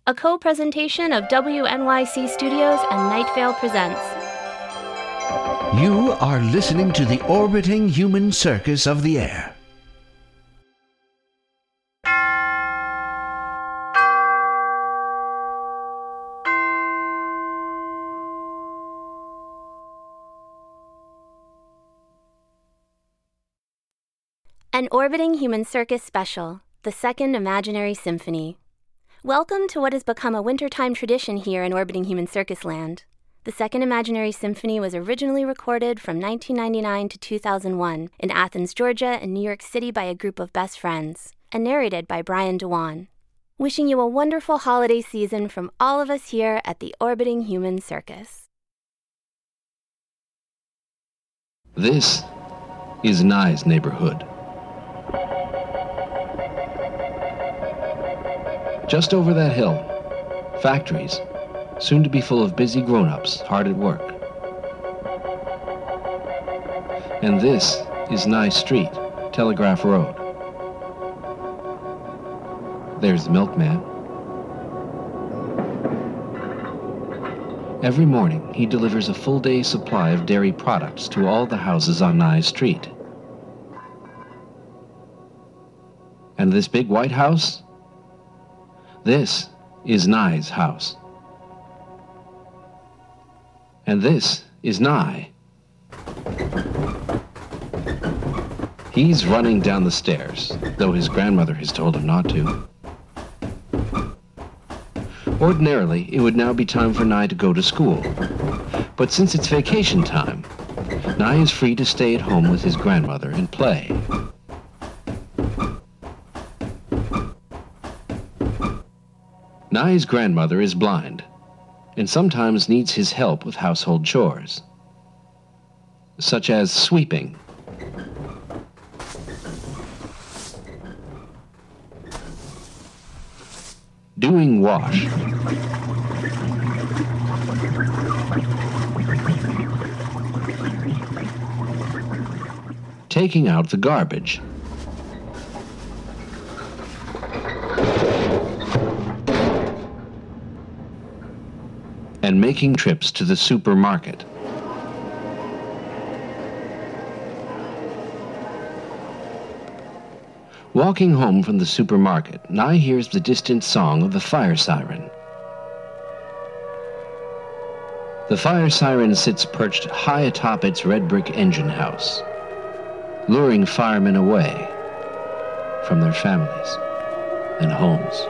a co-presentation of WNYC Studios and Night Vale Presents. You are listening to the orbiting human circus of the air. An Orbiting Human Circus special, the Second Imaginary Symphony. Welcome to what has become a wintertime tradition here in Orbiting Human Circus Land. The Second Imaginary Symphony was originally recorded from 1999 to 2001 in Athens, Georgia, and New York City by a group of best friends, and narrated by Brian Dewan. Wishing you a wonderful holiday season from all of us here at the Orbiting Human Circus. This is Nye's neighborhood. Just over that hill, factories, soon to be full of busy grown-ups hard at work. And this is Nye Street, Telegraph Road. There's the milkman. Every morning, he delivers a full day's supply of dairy products to all the houses on Nye Street. And this big white house? This is Nye's house. And this is Nye. He's running down the stairs, though his grandmother has told him not to. Ordinarily, it would now be time for Nye to go to school. But since it's vacation time, Nye is free to stay at home with his grandmother and play. Nye's grandmother is blind, and sometimes needs his help with household chores, such as sweeping, doing wash, taking out the garbage, and making trips to the supermarket. Walking home from the supermarket, Nye hears the distant song of the fire siren. The fire siren sits perched high atop its red brick engine house, luring firemen away from their families and homes.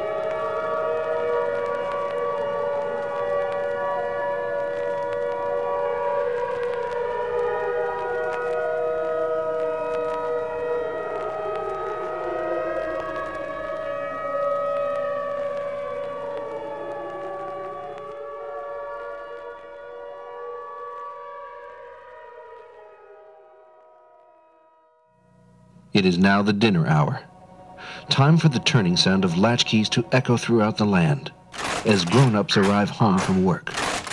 It is now the dinner hour. Time for the turning sound of latchkeys to echo throughout the land as grown-ups arrive home from work.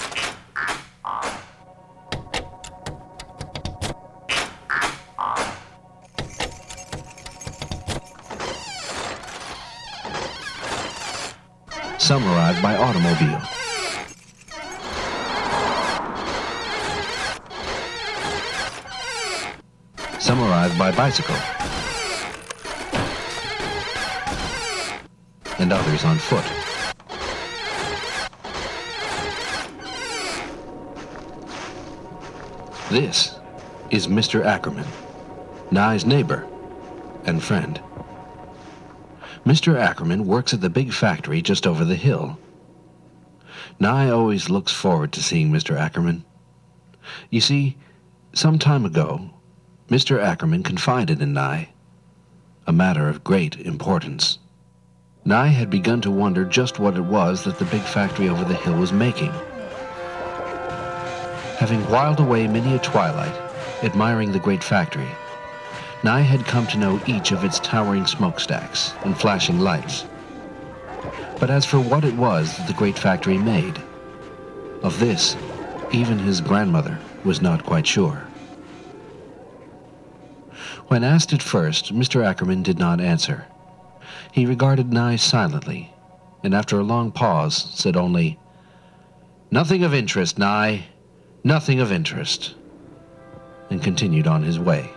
Some arrive by automobile. Some arrive by bicycle. And others on foot. This is Mr. Ackerman, Nye's neighbor and friend. Mr. Ackerman works at the big factory just over the hill. Nye always looks forward to seeing Mr. Ackerman. You see, some time ago, Mr. Ackerman confided in Nye, a matter of great importance. Nye had begun to wonder just what it was that the big factory over the hill was making. Having whiled away many a twilight, admiring the great factory, Nye had come to know each of its towering smokestacks and flashing lights. But as for what it was that the great factory made, of this, even his grandmother was not quite sure. When asked at first, Mr. Ackerman did not answer. He regarded Nye silently, and after a long pause said only, "Nothing of interest, Nye, nothing of interest," and continued on his way.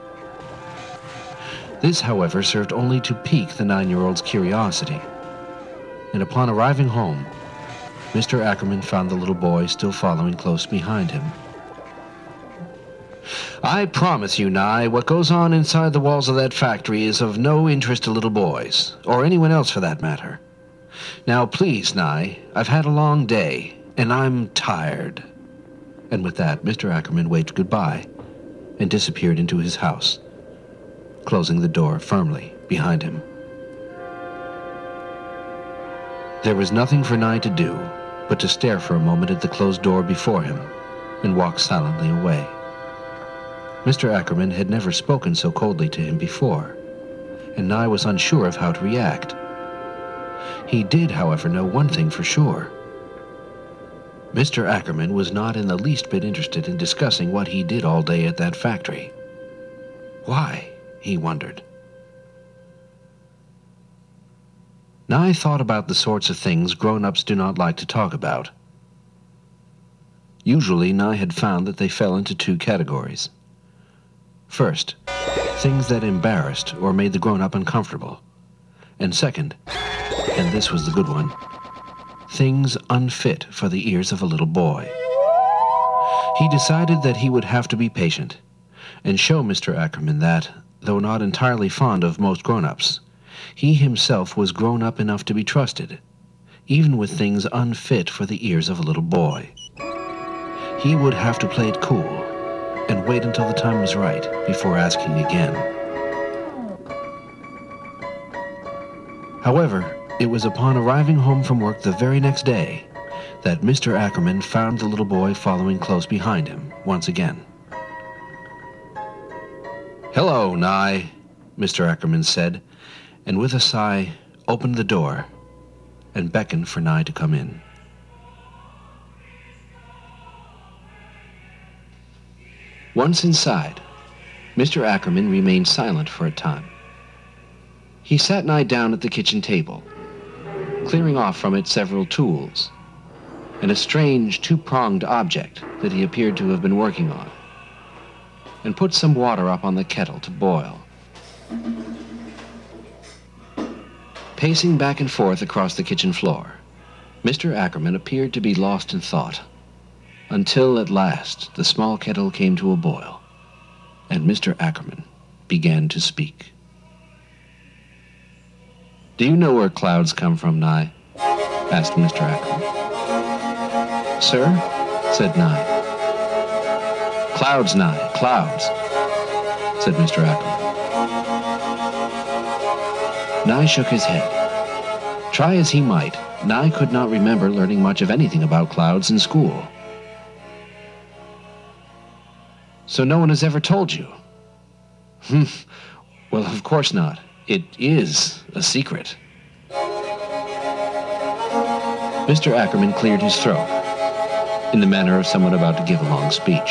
This, however, served only to pique the 9-year-old's curiosity, and upon arriving home, Mr. Ackerman found the little boy still following close behind him. "I promise you, Nye, what goes on inside the walls of that factory is of no interest to little boys, or anyone else for that matter. Now, please, Nye, I've had a long day, and I'm tired." And with that, Mr. Ackerman waved goodbye and disappeared into his house, closing the door firmly behind him. There was nothing for Nye to do but to stare for a moment at the closed door before him and walk silently away. Mr. Ackerman had never spoken so coldly to him before, and Nye was unsure of how to react. He did, however, know one thing for sure. Mr. Ackerman was not in the least bit interested in discussing what he did all day at that factory. Why, he wondered. Nye thought about the sorts of things grown-ups do not like to talk about. Usually, Nye had found that they fell into two categories. First, things that embarrassed or made the grown-up uncomfortable. And second, and this was the good one, things unfit for the ears of a little boy. He decided that he would have to be patient and show Mr. Ackerman that, though not entirely fond of most grown-ups, he himself was grown up enough to be trusted, even with things unfit for the ears of a little boy. He would have to play it cool and wait until the time was right before asking again. However, it was upon arriving home from work the very next day that Mr. Ackerman found the little boy following close behind him once again. "Hello, Nye," Mr. Ackerman said, and with a sigh opened the door and beckoned for Nye to come in. Once inside, Mr. Ackerman remained silent for a time. He sat Nye down at the kitchen table, clearing off from it several tools and a strange two-pronged object that he appeared to have been working on, and put some water up on the kettle to boil. Pacing back and forth across the kitchen floor, Mr. Ackerman appeared to be lost in thought, until at last the small kettle came to a boil, and Mr. Ackerman began to speak. "Do you know where clouds come from, Nye?" asked Mr. Ackerman. "Sir?" said Nye. "Clouds, Nye, clouds," said Mr. Ackerman. Nye shook his head. Try as he might, Nye could not remember learning much of anything about clouds in school. "So no one has ever told you?" "Well, of course not. It is a secret." Mr. Ackerman cleared his throat in the manner of someone about to give a long speech.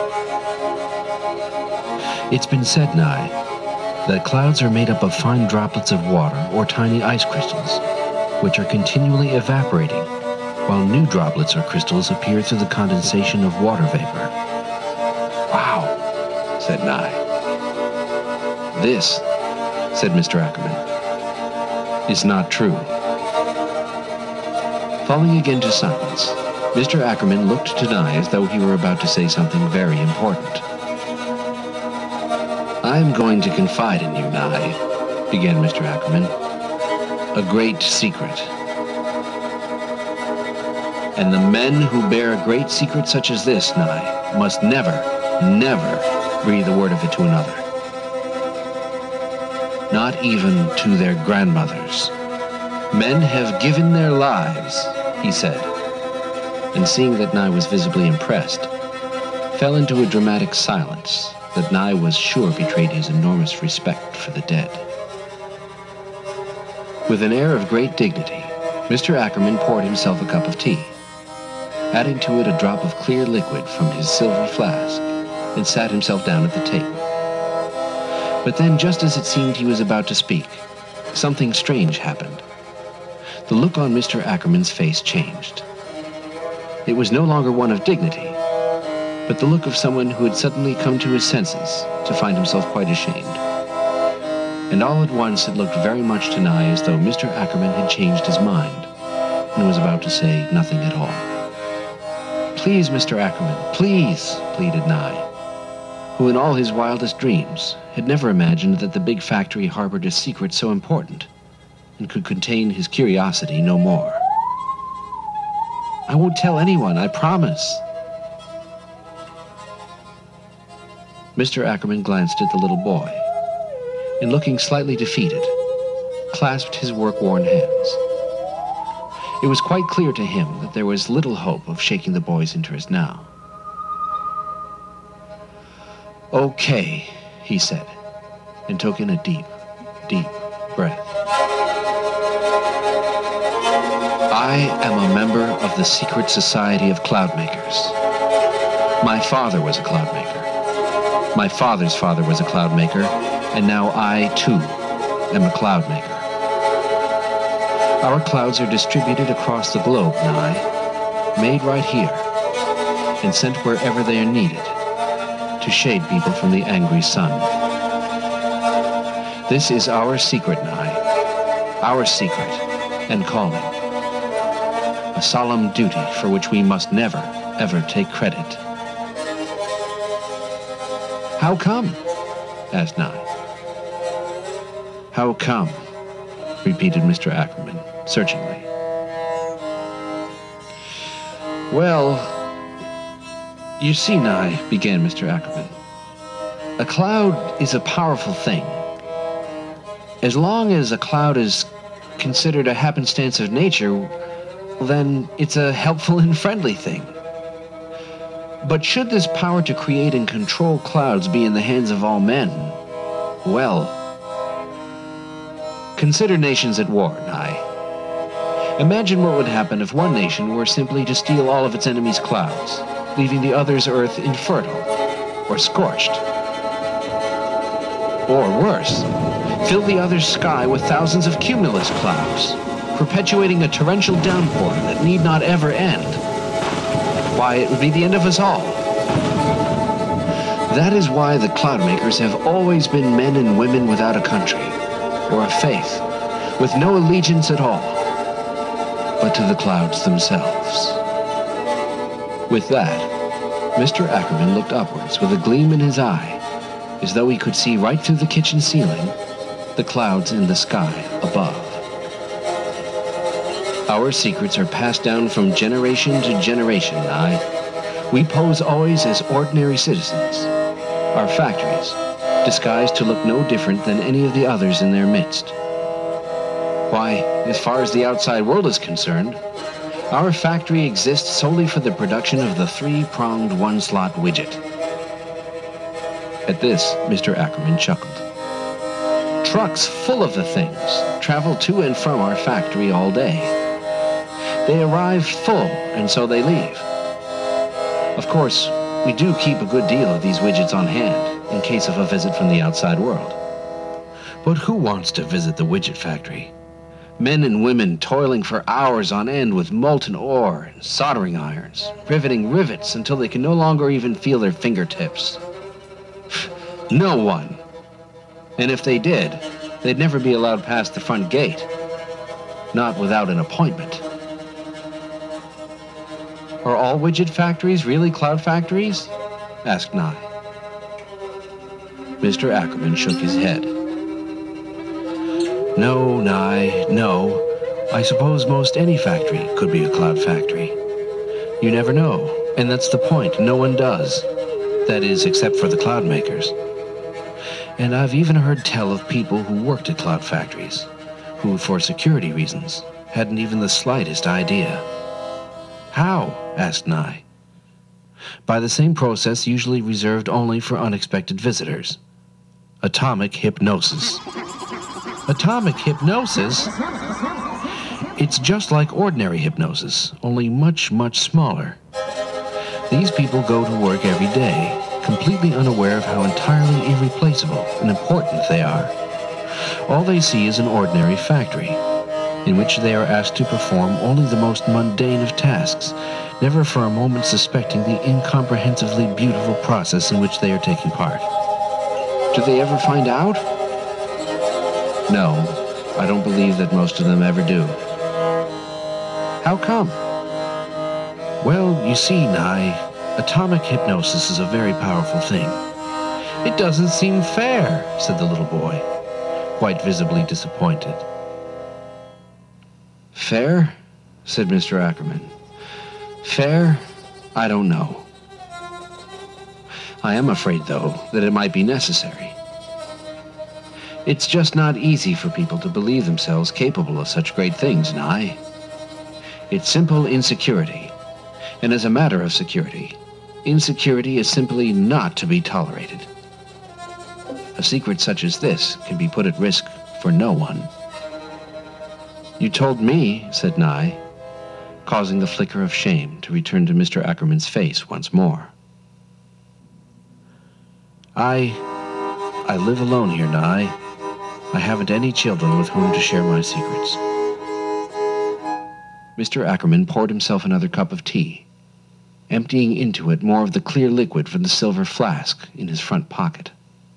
"It's been said, Nye, that clouds are made up of fine droplets of water or tiny ice crystals, which are continually evaporating, while new droplets or crystals appear through the condensation of water vapor." "Wow," said Nye. "This," said Mr. Ackerman, "is not true." Falling again to silence, Mr. Ackerman looked to Nye as though he were about to say something very important. "I'm going to confide in you, Nye," began Mr. Ackerman. "A great secret. And the men who bear a great secret such as this, Nye, must never, never breathe a word of it to another. Not even to their grandmothers. Men have given their lives," he said, and seeing that Nye was visibly impressed, fell into a dramatic silence that Nye was sure betrayed his enormous respect for the dead. With an air of great dignity, Mr. Ackerman poured himself a cup of tea, adding to it a drop of clear liquid from his silver flask, and sat himself down at the table. But then, just as it seemed he was about to speak, something strange happened. The look on Mr. Ackerman's face changed. It was no longer one of dignity, but the look of someone who had suddenly come to his senses to find himself quite ashamed. And all at once it looked very much to Nye as though Mr. Ackerman had changed his mind and was about to say nothing at all. "Please, Mr. Ackerman, please," pleaded Nye, who in all his wildest dreams had never imagined that the big factory harbored a secret so important and could contain his curiosity no more. "I won't tell anyone, I promise." Mr. Ackerman glanced at the little boy, and looking slightly defeated, clasped his work-worn hands. It was quite clear to him that there was little hope of shaking the boy's interest now. "Okay," he said, and took in a deep, deep breath. "I am a member of the secret society of cloudmakers. My father was a cloudmaker. My father's father was a cloudmaker, and now I, too, am a cloudmaker. Our clouds are distributed across the globe, Nye, made right here, and sent wherever they are needed, to shade people from the angry sun. This is our secret, Nye, our secret and calling. A solemn duty for which we must never, ever take credit." "How come?" asked Nye. "How come?" repeated Mr. Ackerman, searchingly. "Well, you see, Nye," began Mr. Ackerman, "a cloud is a powerful thing. As long as a cloud is considered a happenstance of nature, then it's a helpful and friendly thing. But should this power to create and control clouds be in the hands of all men, well, consider nations at war, Nye. Imagine what would happen if one nation were simply to steal all of its enemies' clouds, leaving the other's earth infertile or scorched. Or worse, fill the other's sky with thousands of cumulus clouds, perpetuating a torrential downpour that need not ever end. Why, it would be the end of us all. That is why the cloudmakers have always been men and women without a country or a faith, with no allegiance at all, but to the clouds themselves." With that, Mr. Ackerman looked upwards with a gleam in his eye, as though he could see right through the kitchen ceiling the clouds in the sky above. "Our secrets are passed down from generation to generation, Nye. We pose always as ordinary citizens. Our factories, disguised to look no different than any of the others in their midst. Why, as far as the outside world is concerned, our factory exists solely for the production of the three-pronged one-slot widget." At this, Mr. Ackerman chuckled. "Trucks full of the things travel to and from our factory all day. They arrive full, and so they leave. Of course, we do keep a good deal of these widgets on hand in case of a visit from the outside world. But who wants to visit the widget factory? Men and women toiling for hours on end with molten ore and soldering irons, riveting rivets until they can no longer even feel their fingertips. No one. And if they did, they'd never be allowed past the front gate. Not without an appointment." "Are all widget factories really cloud factories?" asked Nye. Mr. Ackerman shook his head. "No, Nye, no. I suppose most any factory could be a cloud factory. You never know, and that's the point. No one does. That is, except for the cloud makers. And I've even heard tell of people who worked at cloud factories, who, for security reasons, hadn't even the slightest idea." "How?" asked Nye. "By the same process usually reserved only for unexpected visitors. Atomic hypnosis." "Atomic hypnosis?" "It's just like ordinary hypnosis, only much, much smaller. These people go to work every day, completely unaware of how entirely irreplaceable and important they are. All they see is an ordinary factory, in which they are asked to perform only the most mundane of tasks, never for a moment suspecting the incomprehensibly beautiful process in which they are taking part. Do they ever find out? No, I don't believe that most of them ever do. How come? Well, you see, Nye, atomic hypnosis is a very powerful thing. It doesn't seem fair, said the little boy, quite visibly disappointed. Fair? Said Mr. Ackerman. Fair? I don't know. I am afraid, though, that it might be necessary. It's just not easy for people to believe themselves capable of such great things, Nye. It's simple insecurity. And as a matter of security, insecurity is simply not to be tolerated. A secret such as this can be put at risk for no one. You told me, said Nye, causing the flicker of shame to return to Mr. Ackerman's face once more. I live alone here, Nye. I haven't any children with whom to share my secrets. Mr. Ackerman poured himself another cup of tea, emptying into it more of the clear liquid from the silver flask in his front pocket.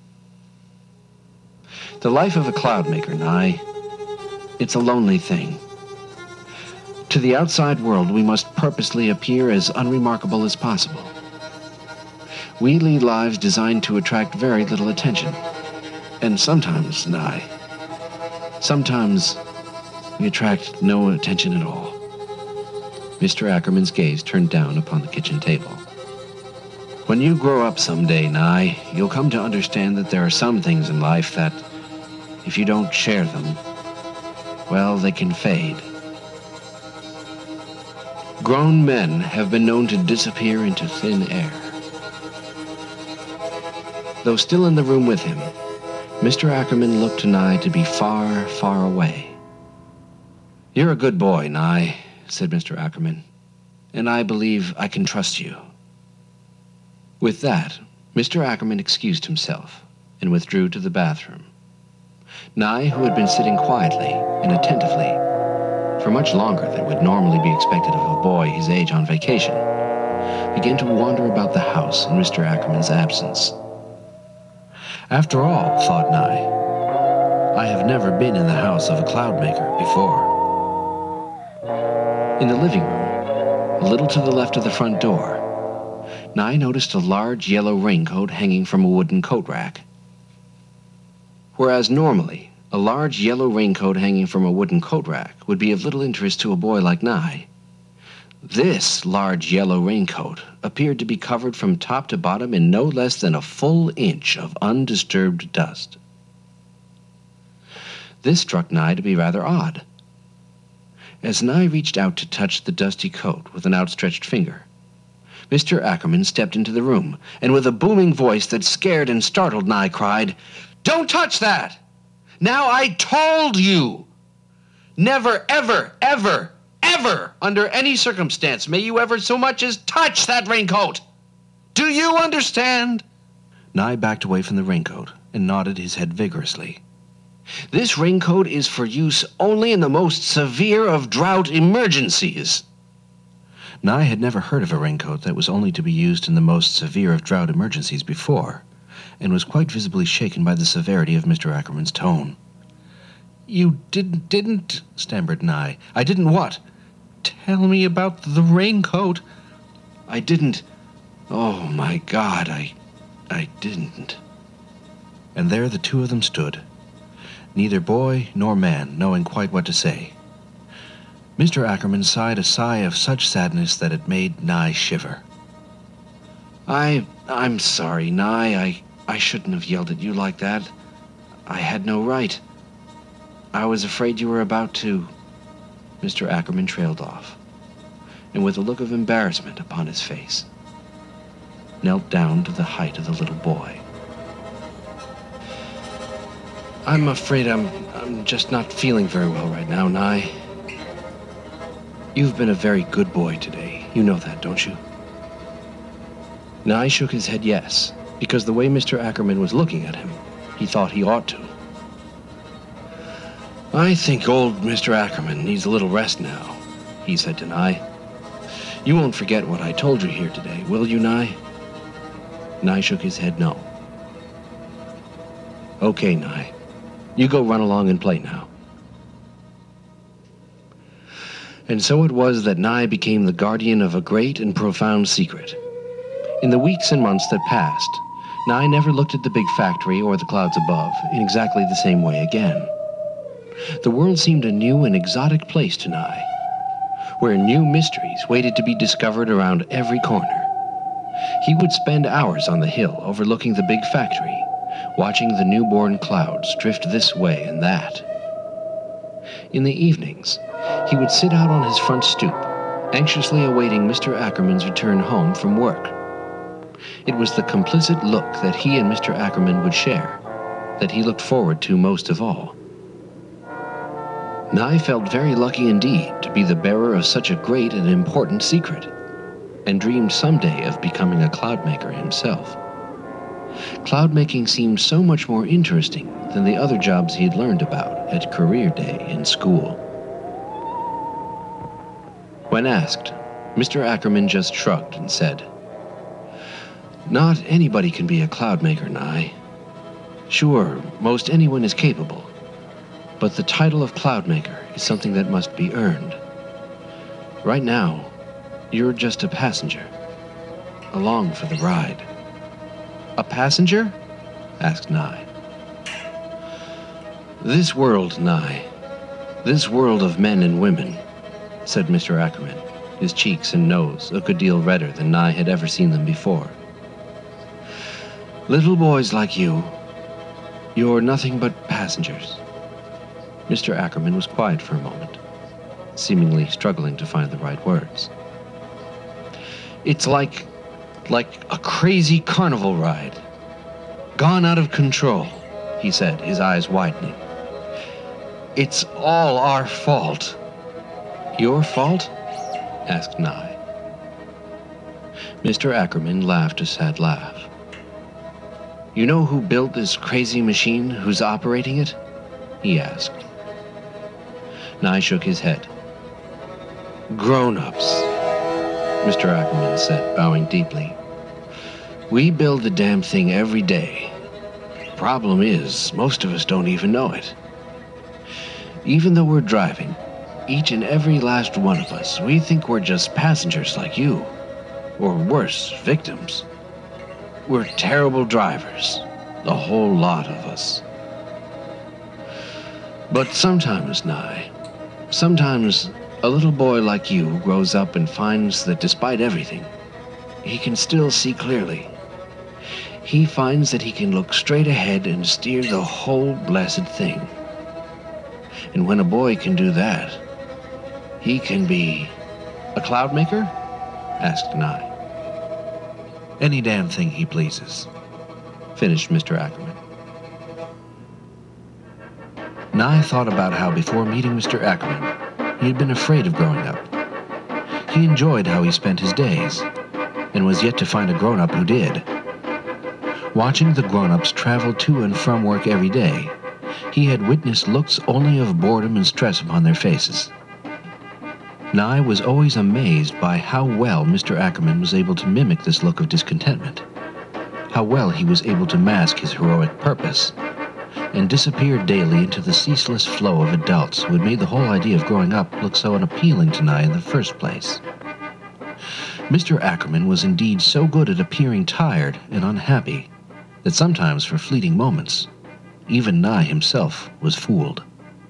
The life of a cloudmaker, Nye, it's a lonely thing. To the outside world, we must purposely appear as unremarkable as possible. We lead lives designed to attract very little attention. And sometimes, Nye, sometimes we attract no attention at all. Mr. Ackerman's gaze turned down upon the kitchen table. When you grow up someday, Nye, you'll come to understand that there are some things in life that, if you don't share them, well, they can fade. Grown men have been known to disappear into thin air. Though still in the room with him, Mr. Ackerman looked to Nye to be far, far away. You're a good boy, Nye, said Mr. Ackerman, and I believe I can trust you. With that, Mr. Ackerman excused himself and withdrew to the bathroom. Nye, who had been sitting quietly and attentively for much longer than would normally be expected of a boy his age on vacation, began to wander about the house in Mr. Ackerman's absence. After all, thought Nye, I have never been in the house of a cloudmaker before. In the living room, a little to the left of the front door, Nye noticed a large yellow raincoat hanging from a wooden coat rack. Whereas normally, a large yellow raincoat hanging from a wooden coat rack would be of little interest to a boy like Nye, this large yellow raincoat appeared to be covered from top to bottom in no less than a full inch of undisturbed dust. This struck Nye to be rather odd. As Nye reached out to touch the dusty coat with an outstretched finger, Mr. Ackerman stepped into the room, and with a booming voice that scared and startled Nye cried, "Don't touch that! Now I told you! Never, ever, ever, ever, under any circumstance, may you ever so much as touch that raincoat! Do you understand?" Nye backed away from the raincoat and nodded his head vigorously. "This raincoat is for use only in the most severe of drought emergencies." Nye had never heard of a raincoat that was only to be used in the most severe of drought emergencies before, and was quite visibly shaken by the severity of Mr. Ackerman's tone. "You didn't, stammered Nye. "I didn't what?" "Tell me about the raincoat." "I didn't. Oh, my God, I didn't." And there the two of them stood, neither boy nor man knowing quite what to say. Mr. Ackerman sighed a sigh of such sadness that it made Nye shiver. I'm sorry, Nye. I shouldn't have yelled at you like that. I had no right. I was afraid you were about to..." Mr. Ackerman trailed off, and with a look of embarrassment upon his face, knelt down to the height of the little boy. "I'm afraid I'm just not feeling very well right now, Nye. You've been a very good boy today. You know that, don't you?" Nye shook his head yes, because the way Mr. Ackerman was looking at him, he thought he ought to. "I think old Mr. Ackerman needs a little rest now," he said to Nye. "You won't forget what I told you here today, will you, Nye?" Nye shook his head no. "Okay, Nye. You go run along and play now." And so it was that Nye became the guardian of a great and profound secret. In the weeks and months that passed, Nye never looked at the big factory or the clouds above in exactly the same way again. The world seemed a new and exotic place to Nye, where new mysteries waited to be discovered around every corner. He would spend hours on the hill overlooking the big factory, watching the newborn clouds drift this way and that. In the evenings, he would sit out on his front stoop, anxiously awaiting Mr. Ackerman's return home from work. It was the complicit look that he and Mr. Ackerman would share that he looked forward to most of all. Nye felt very lucky indeed to be the bearer of such a great and important secret, and dreamed someday of becoming a cloudmaker himself. Cloudmaking seemed so much more interesting than the other jobs he had learned about at career day in school. When asked, Mr. Ackerman just shrugged and said, "Not anybody can be a cloudmaker, Nye. Sure, most anyone is capable, but the title of cloudmaker is something that must be earned. Right now, you're just a passenger, along for the ride." "A passenger?" asked Nye. "This world, Nye, this world of men and women," said Mr. Ackerman, his cheeks and nose a good deal redder than Nye had ever seen them before. "Little boys like you, you're nothing but passengers." Mr. Ackerman was quiet for a moment, seemingly struggling to find the right words. "It's like a crazy carnival ride, gone out of control," he said, his eyes widening. "It's all our fault." "Your fault?" asked Nye. Mr. Ackerman laughed a sad laugh. "You know who built this crazy machine, who's operating it?" he asked. Nye shook his head. "Grown-ups," Mr. Ackerman said, bowing deeply. "We build the damn thing every day. Problem is, most of us don't even know it. Even though we're driving, each and every last one of us, we think we're just passengers like you, or worse, victims. We're terrible drivers, the whole lot of us. But sometimes, Nye, sometimes a little boy like you grows up and finds that despite everything, he can still see clearly. He finds that he can look straight ahead and steer the whole blessed thing. And when a boy can do that, he can be..." "A cloudmaker?" asked Nye. "Any damn thing he pleases," finished Mr. Ackerman. Nye thought about how before meeting Mr. Ackerman, he had been afraid of growing up. He enjoyed how he spent his days, and was yet to find a grown-up who did. Watching the grown-ups travel to and from work every day, he had witnessed looks only of boredom and stress upon their faces. Nye was always amazed by how well Mr. Ackerman was able to mimic this look of discontentment, how well he was able to mask his heroic purpose, and disappear daily into the ceaseless flow of adults who had made the whole idea of growing up look so unappealing to Nye in the first place. Mr. Ackerman was indeed so good at appearing tired and unhappy that sometimes for fleeting moments, even Nye himself was fooled.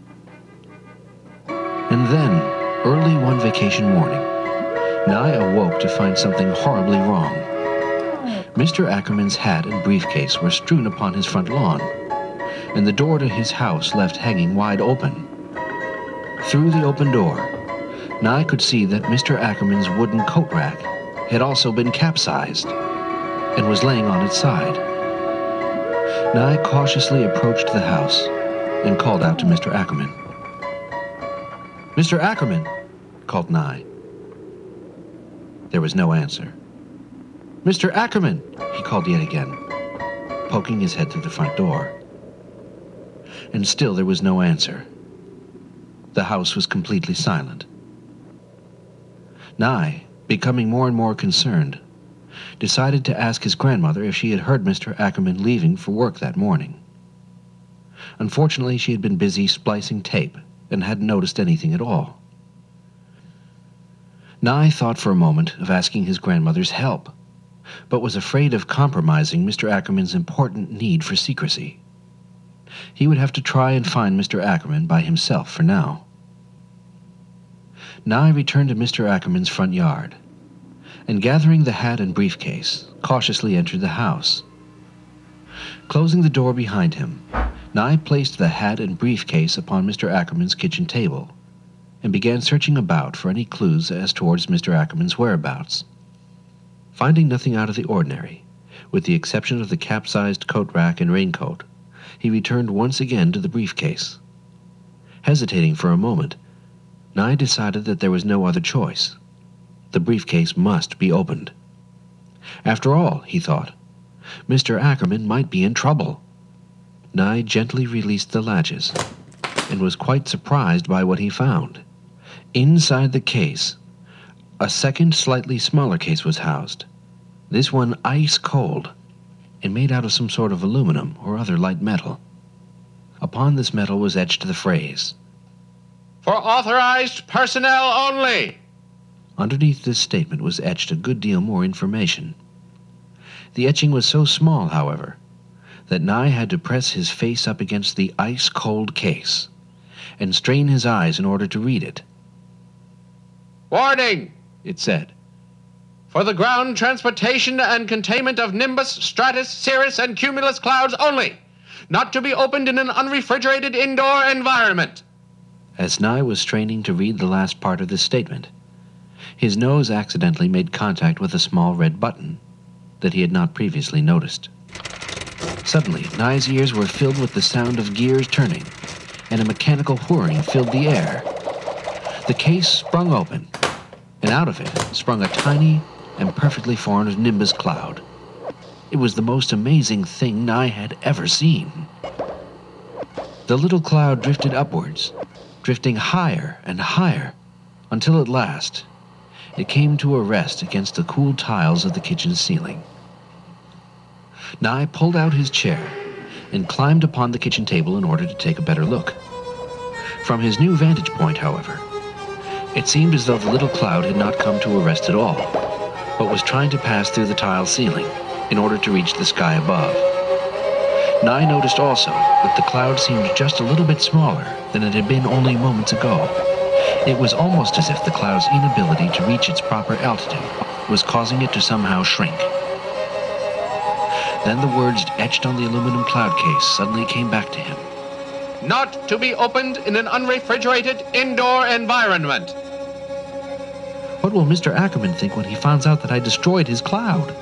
And then, early one vacation morning, Nye awoke to find something horribly wrong. Mr. Ackerman's hat and briefcase were strewn upon his front lawn, and the door to his house left hanging wide open. Through the open door, Nye could see that Mr. Ackerman's wooden coat rack had also been capsized and was laying on its side. Nye cautiously approached the house and called out to Mr. Ackerman. "Mr. Ackerman," called Nye. There was no answer. "Mr. Ackerman," he called yet again, poking his head through the front door. And still there was no answer. The house was completely silent. Nye, becoming more and more concerned, decided to ask his grandmother if she had heard Mr. Ackerman leaving for work that morning. Unfortunately, she had been busy splicing tape and hadn't noticed anything at all. Nye thought for a moment of asking his grandmother's help, but was afraid of compromising Mr. Ackerman's important need for secrecy. He would have to try and find Mr. Ackerman by himself for now. Nye returned to Mr. Ackerman's front yard, and gathering the hat and briefcase, cautiously entered the house. Closing the door behind him, Nye placed the hat and briefcase upon Mr. Ackerman's kitchen table and began searching about for any clues as towards Mr. Ackerman's whereabouts. Finding nothing out of the ordinary, with the exception of the capsized coat rack and raincoat, he returned once again to the briefcase. Hesitating for a moment, Nye decided that there was no other choice. The briefcase must be opened. After all, he thought, Mr. Ackerman might be in trouble. Nye gently released the latches and was quite surprised by what he found. Inside the case, a second, slightly smaller case was housed, this one ice cold and made out of some sort of aluminum or other light metal. Upon this metal was etched the phrase, "For authorized personnel only." Underneath this statement was etched a good deal more information. The etching was so small, however, that Nye had to press his face up against the ice-cold case and strain his eyes in order to read it. "Warning," it said. "For the ground transportation and containment of nimbus, stratus, cirrus, and cumulus clouds only, not to be opened in an unrefrigerated indoor environment." As Nye was straining to read the last part of this statement, his nose accidentally made contact with a small red button that he had not previously noticed. Suddenly, Nye's ears were filled with the sound of gears turning, and a mechanical whirring filled the air. The case sprung open, and out of it sprung a tiny and perfectly formed nimbus cloud. It was the most amazing thing Nye had ever seen. The little cloud drifted upwards, drifting higher and higher, until at last it came to a rest against the cool tiles of the kitchen ceiling. Nye pulled out his chair and climbed upon the kitchen table in order to take a better look. From his new vantage point, however, it seemed as though the little cloud had not come to a rest at all, but was trying to pass through the tile ceiling in order to reach the sky above. Nye noticed also that the cloud seemed just a little bit smaller than it had been only moments ago. It was almost as if the cloud's inability to reach its proper altitude was causing it to somehow shrink. Then the words etched on the aluminum cloud case suddenly came back to him. "Not to be opened in an unrefrigerated indoor environment." What will Mr. Ackerman think when he finds out that I destroyed his cloud?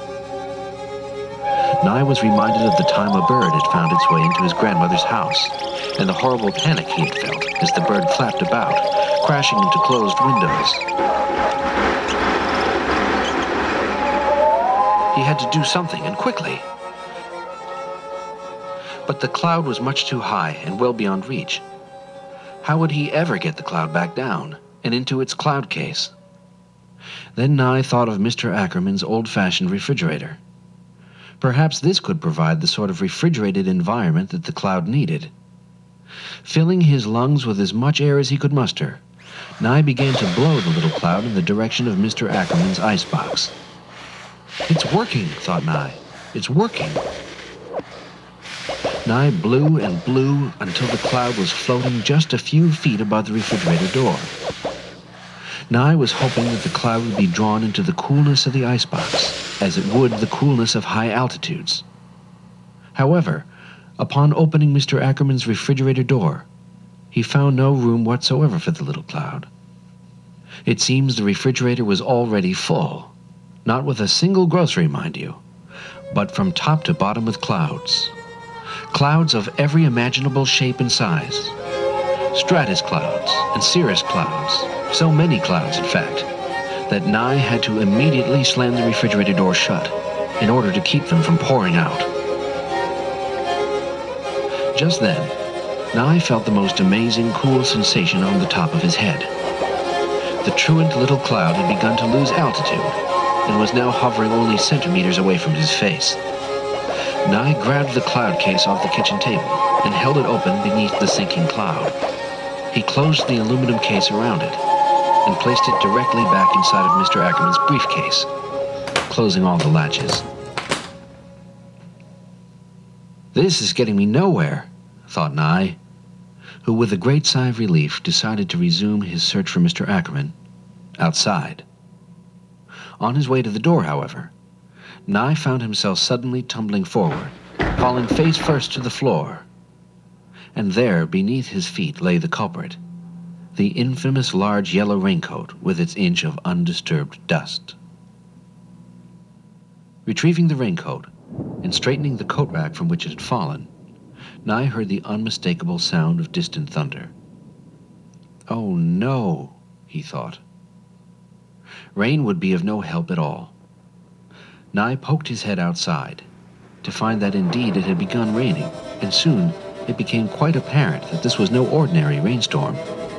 Nye was reminded of the time a bird had found its way into his grandmother's house, and the horrible panic he had felt as the bird flapped about, crashing into closed windows. He had to do something, and quickly. But the cloud was much too high and well beyond reach. How would he ever get the cloud back down and into its cloud case? Then Nye thought of Mr. Ackerman's old-fashioned refrigerator. Perhaps this could provide the sort of refrigerated environment that the cloud needed. Filling his lungs with as much air as he could muster, Nye began to blow the little cloud in the direction of Mr. Ackerman's icebox. "It's working," thought Nye. "It's working." Nye blew and blew until the cloud was floating just a few feet above the refrigerator door. Nye was hoping that the cloud would be drawn into the coolness of the icebox, as it would the coolness of high altitudes. However, upon opening Mr. Ackerman's refrigerator door, he found no room whatsoever for the little cloud. It seems the refrigerator was already full, not with a single grocery, mind you, but from top to bottom with clouds. Clouds of every imaginable shape and size. Stratus clouds and cirrus clouds. So many clouds, in fact, that Nye had to immediately slam the refrigerator door shut in order to keep them from pouring out. Just then, Nye felt the most amazing, cool sensation on the top of his head. The truant little cloud had begun to lose altitude and was now hovering only centimeters away from his face. Nye grabbed the cloud case off the kitchen table and held it open beneath the sinking cloud. He closed the aluminum case around it and placed it directly back inside of Mr. Ackerman's briefcase, closing all the latches. "This is getting me nowhere," thought Nye, who with a great sigh of relief decided to resume his search for Mr. Ackerman outside. On his way to the door, however, Nye found himself suddenly tumbling forward, falling face first to the floor. And there, beneath his feet, lay the culprit, the infamous large yellow raincoat with its inch of undisturbed dust. Retrieving the raincoat and straightening the coat rack from which it had fallen, Nye heard the unmistakable sound of distant thunder. "Oh no," he thought. Rain would be of no help at all. Nye poked his head outside to find that indeed it had begun raining, and soon it became quite apparent that this was no ordinary rainstorm.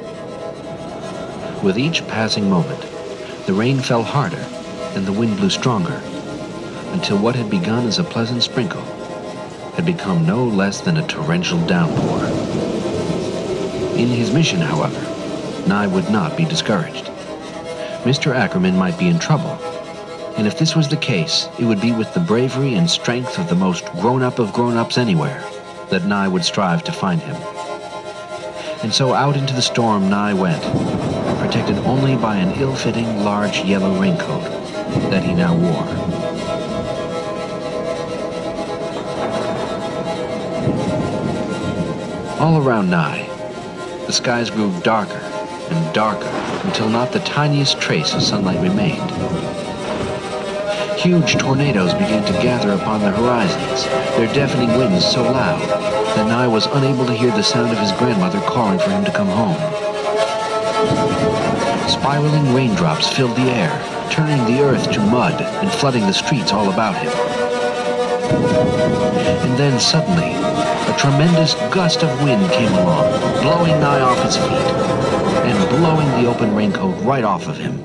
With each passing moment, the rain fell harder and the wind blew stronger, until what had begun as a pleasant sprinkle had become no less than a torrential downpour. In his mission, however, Nye would not be discouraged. Mr. Ackerman might be in trouble, and if this was the case, it would be with the bravery and strength of the most grown-up of grown-ups anywhere that Nye would strive to find him. And so out into the storm Nye went, protected only by an ill-fitting large yellow raincoat that he now wore. All around Nye, the skies grew darker and darker until not the tiniest trace of sunlight remained. Huge tornadoes began to gather upon the horizons, their deafening winds so loud that Nye was unable to hear the sound of his grandmother calling for him to come home. Spiraling raindrops filled the air, turning the earth to mud and flooding the streets all about him. And then suddenly, a tremendous gust of wind came along, blowing Nye off his feet and blowing the open raincoat right off of him.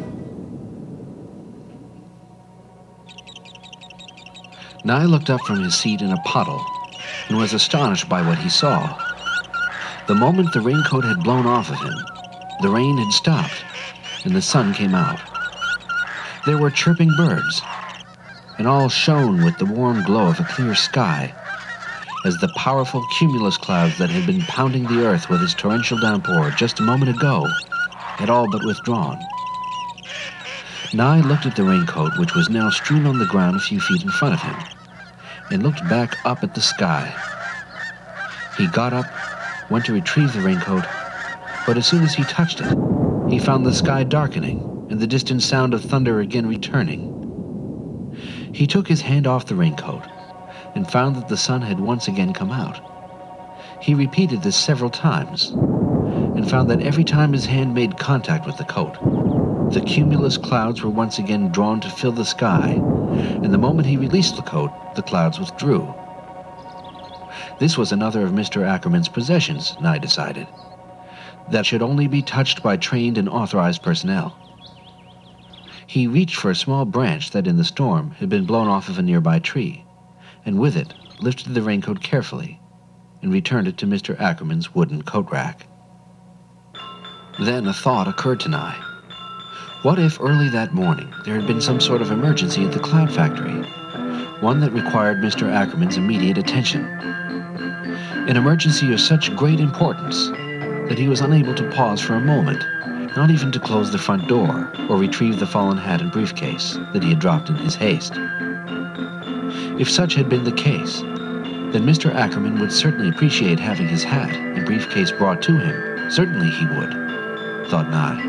Nye looked up from his seat in a puddle and was astonished by what he saw. The moment the raincoat had blown off of him, the rain had stopped and the sun came out. There were chirping birds, and all shone with the warm glow of a clear sky, as the powerful cumulus clouds that had been pounding the earth with its torrential downpour just a moment ago had all but withdrawn. Nye looked at the raincoat, which was now strewn on the ground a few feet in front of him, and looked back up at the sky. He got up, went to retrieve the raincoat, but as soon as he touched it, he found the sky darkening and the distant sound of thunder again returning. He took his hand off the raincoat and found that the sun had once again come out. He repeated this several times and found that every time his hand made contact with the coat, the cumulus clouds were once again drawn to fill the sky, and the moment he released the coat, the clouds withdrew. This was another of Mr. Ackerman's possessions, Nye decided, that should only be touched by trained and authorized personnel. He reached for a small branch that in the storm had been blown off of a nearby tree, and with it lifted the raincoat carefully and returned it to Mr. Ackerman's wooden coat rack. Then a thought occurred to Nye. What if early that morning there had been some sort of emergency at the cloud factory, one that required Mr. Ackerman's immediate attention? An emergency of such great importance that he was unable to pause for a moment, not even to close the front door or retrieve the fallen hat and briefcase that he had dropped in his haste. If such had been the case, then Mr. Ackerman would certainly appreciate having his hat and briefcase brought to him. Certainly he would, thought Nye.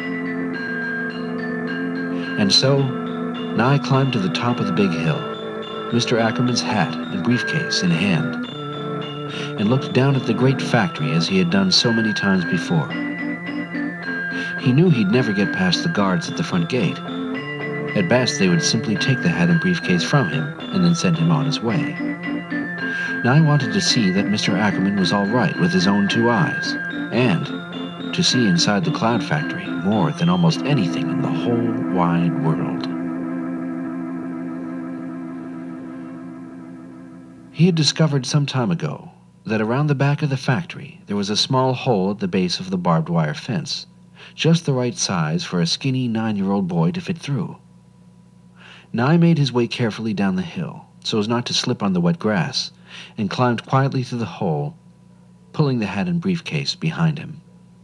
And so, Nye climbed to the top of the big hill, Mr. Ackerman's hat and briefcase in hand, and looked down at the great factory as he had done so many times before. He knew he'd never get past the guards at the front gate. At best, they would simply take the hat and briefcase from him and then send him on his way. Nye wanted to see that Mr. Ackerman was all right with his own two eyes, and to see inside the Cloud Factory more than almost anything in the whole wide world. He had discovered some time ago that around the back of the factory there was a small hole at the base of the barbed wire fence, just the right size for a skinny 9-year-old boy to fit through. Nye made his way carefully down the hill, so as not to slip on the wet grass, and climbed quietly through the hole, pulling the hat and briefcase behind him.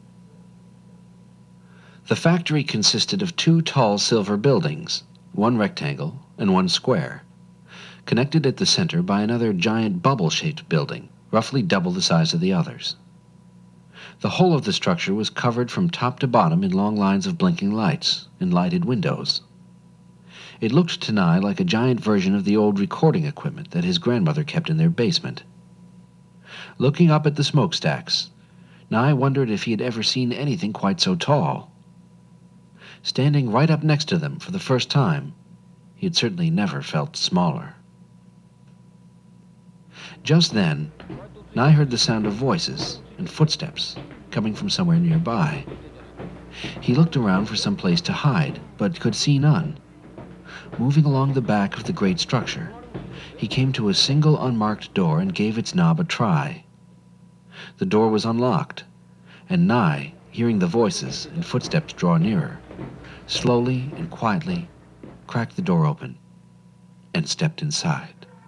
The factory consisted of 2 tall silver buildings, one rectangle and one square, connected at the center by another giant bubble-shaped building, roughly double the size of the others. The whole of the structure was covered from top to bottom in long lines of blinking lights and lighted windows. It looked to Nye like a giant version of the old recording equipment that his grandmother kept in their basement. Looking up at the smokestacks, Nye wondered if he had ever seen anything quite so tall. Standing right up next to them for the first time, he had certainly never felt smaller. Just then, Nye heard the sound of voices and footsteps coming from somewhere nearby. He looked around for some place to hide, but could see none. Moving along the back of the great structure, he came to a single unmarked door and gave its knob a try. The door was unlocked, and Nye, hearing the voices and footsteps draw nearer, slowly and quietly cracked the door open and stepped inside.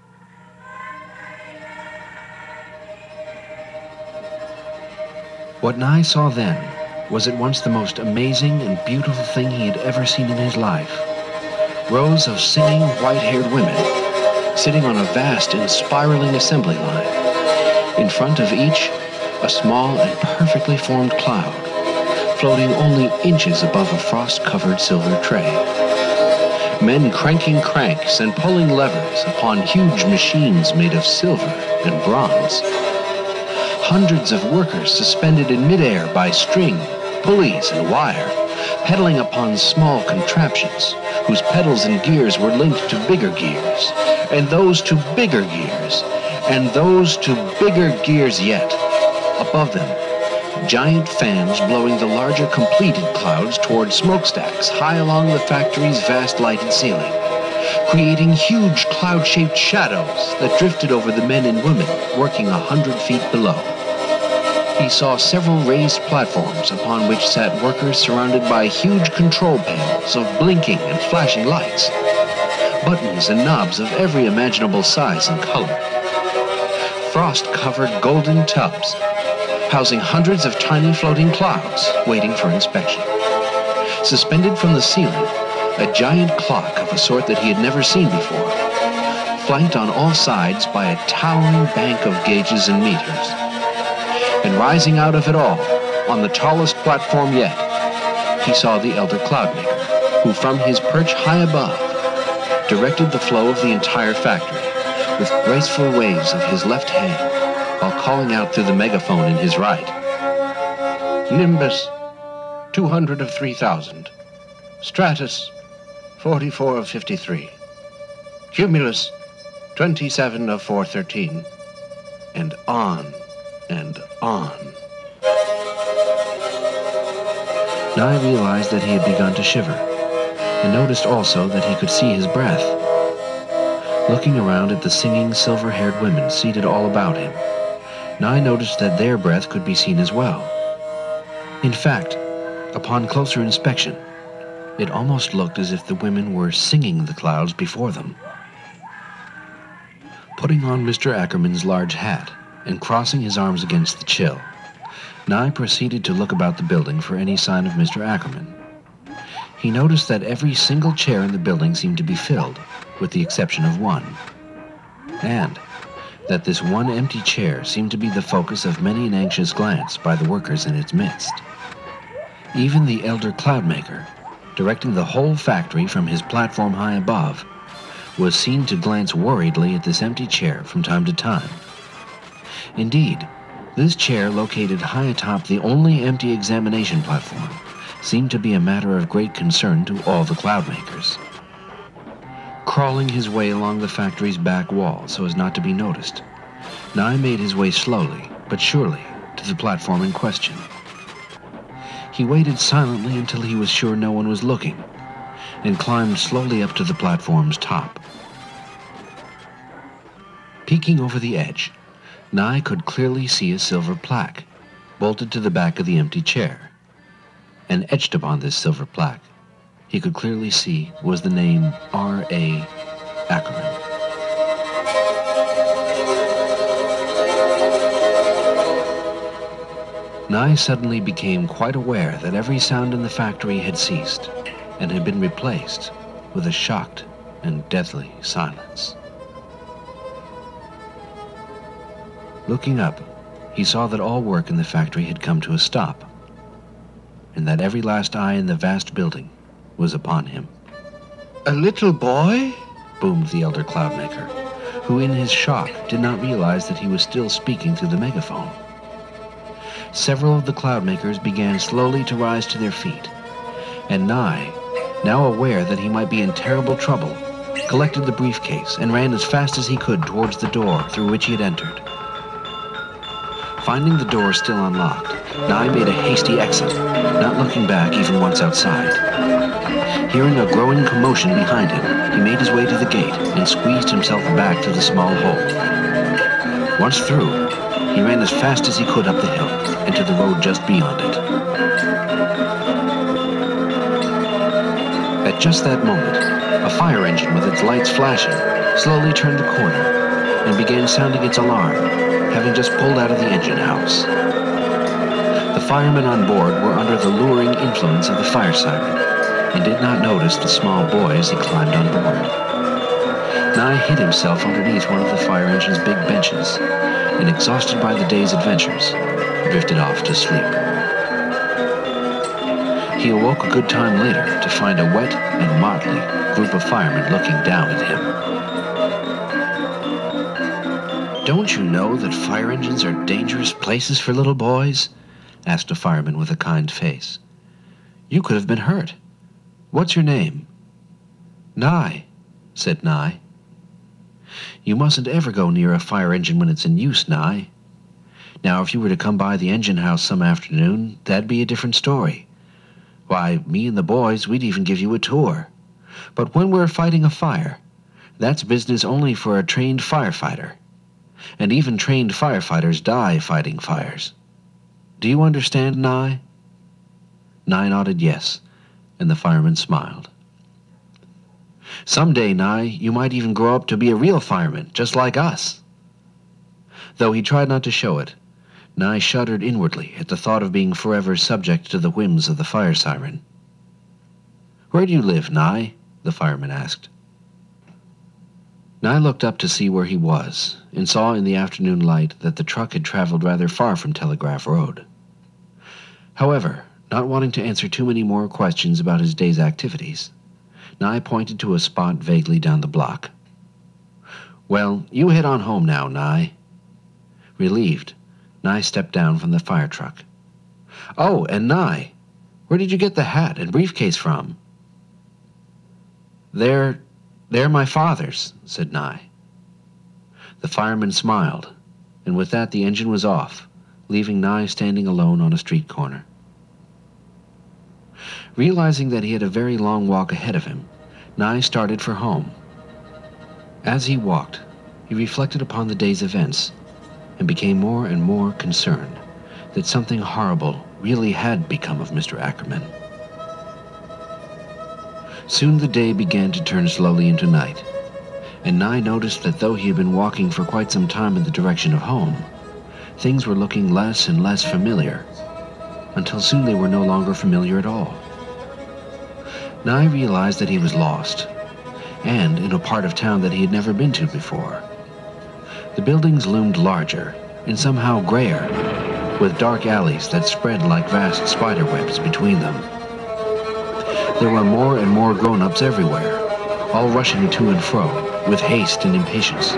What Nye saw then was at once the most amazing and beautiful thing he had ever seen in his life. Rows of singing, white-haired women sitting on a vast and spiraling assembly line. In front of each, a small and perfectly formed cloud, floating only inches above a frost-covered silver tray. Men cranking cranks and pulling levers upon huge machines made of silver and bronze. Hundreds of workers suspended in midair by string, pulleys, and wire, pedaling upon small contraptions whose pedals and gears were linked to bigger gears, and those to bigger gears, and those to bigger gears yet. Above them, giant fans blowing the larger completed clouds toward smokestacks high along the factory's vast lighted ceiling, creating huge cloud-shaped shadows that drifted over the men and women working 100 feet below. He saw several raised platforms upon which sat workers surrounded by huge control panels of blinking and flashing lights, buttons and knobs of every imaginable size and color, frost-covered golden tubs housing hundreds of tiny floating clouds waiting for inspection. Suspended from the ceiling, a giant clock of a sort that he had never seen before, flanked on all sides by a towering bank of gauges and meters. And rising out of it all, on the tallest platform yet, he saw the elder Cloudmaker, who from his perch high above directed the flow of the entire factory with graceful waves of his left hand while calling out through the megaphone in his right. Nimbus, 200 of 3,000. Stratus, 44 of 53. Cumulus, 27 of 413. And on and on. Nye realized that he had begun to shiver, and noticed also that he could see his breath. Looking around at the singing, silver-haired women seated all about him, Nye noticed that their breath could be seen as well. In fact, upon closer inspection, it almost looked as if the women were singing the clouds before them. Putting on Mr. Ackerman's large hat and crossing his arms against the chill, Nye proceeded to look about the building for any sign of Mr. Ackerman. He noticed that every single chair in the building seemed to be filled, with the exception of one, and that this one empty chair seemed to be the focus of many an anxious glance by the workers in its midst. Even the elder Cloudmaker, directing the whole factory from his platform high above, was seen to glance worriedly at this empty chair from time to time. Indeed, this chair located high atop the only empty examination platform seemed to be a matter of great concern to all the Cloudmakers. Crawling his way along the factory's back wall so as not to be noticed, Nye made his way slowly, but surely, to the platform in question. He waited silently until he was sure no one was looking, and climbed slowly up to the platform's top. Peeking over the edge, Nye could clearly see a silver plaque, bolted to the back of the empty chair. And etched upon this silver plaque, he could clearly see was the name R.A. Ackerman. Nye suddenly became quite aware that every sound in the factory had ceased and had been replaced with a shocked and deathly silence. Looking up, he saw that all work in the factory had come to a stop, and that every last eye in the vast building was upon him. A little boy? Boomed the elder Cloudmaker, who in his shock did not realize that he was still speaking through the megaphone. Several of the Cloudmakers began slowly to rise to their feet, and Nye, now aware that he might be in terrible trouble, collected the briefcase and ran as fast as he could towards the door through which he had entered. Finding the door still unlocked, Nye made a hasty exit, not looking back even once outside. Hearing a growing commotion behind him, he made his way to the gate and squeezed himself back to the small hole. Once through, he ran as fast as he could up the hill and to the road just beyond it. At just that moment, a fire engine with its lights flashing slowly turned the corner and began sounding its alarm, having just pulled out of the engine house. The firemen on board were under the luring influence of the fire siren and did not notice the small boy as he climbed on board. Nye hid himself underneath one of the fire engine's big benches and, exhausted by the day's adventures, drifted off to sleep. He awoke a good time later to find a wet and motley group of firemen looking down at him. "Don't you know that fire engines are dangerous places for little boys?" asked a fireman with a kind face. "You could have been hurt. What's your name?" "Nye," said Nye. "You mustn't ever go near a fire engine when it's in use, Nye. Now, if you were to come by the engine house some afternoon, that'd be a different story. Why, me and the boys, we'd even give you a tour. But when we're fighting a fire, that's business only for a trained firefighter. And even trained firefighters die fighting fires. Do you understand, Nye?" Nye nodded yes, and the fireman smiled. "Someday, Nye, you might even grow up to be a real fireman, just like us." Though he tried not to show it, Nye shuddered inwardly at the thought of being forever subject to the whims of the fire siren. "Where do you live, Nye?" the fireman asked. Nye looked up to see where he was, and saw in the afternoon light that the truck had traveled rather far from Telegraph Road. However, not wanting to answer too many more questions about his day's activities, Nye pointed to a spot vaguely down the block. "Well, you head on home now, Nye." Relieved, Nye stepped down from the fire truck. "Oh, and Nye, where did you get the hat and briefcase from?" They're my father's," said Nye. The fireman smiled, and with that the engine was off, leaving Nye standing alone on a street corner. Realizing that he had a very long walk ahead of him, Nye started for home. As he walked, he reflected upon the day's events and became more and more concerned that something horrible really had become of Mr. Ackerman. Soon the day began to turn slowly into night, and Nye noticed that though he had been walking for quite some time in the direction of home, things were looking less and less familiar, until soon they were no longer familiar at all. Nye realized that he was lost, and in a part of town that he had never been to before. The buildings loomed larger and somehow grayer, with dark alleys that spread like vast spider webs between them. There were more and more grown-ups everywhere, all rushing to and fro with haste and impatience.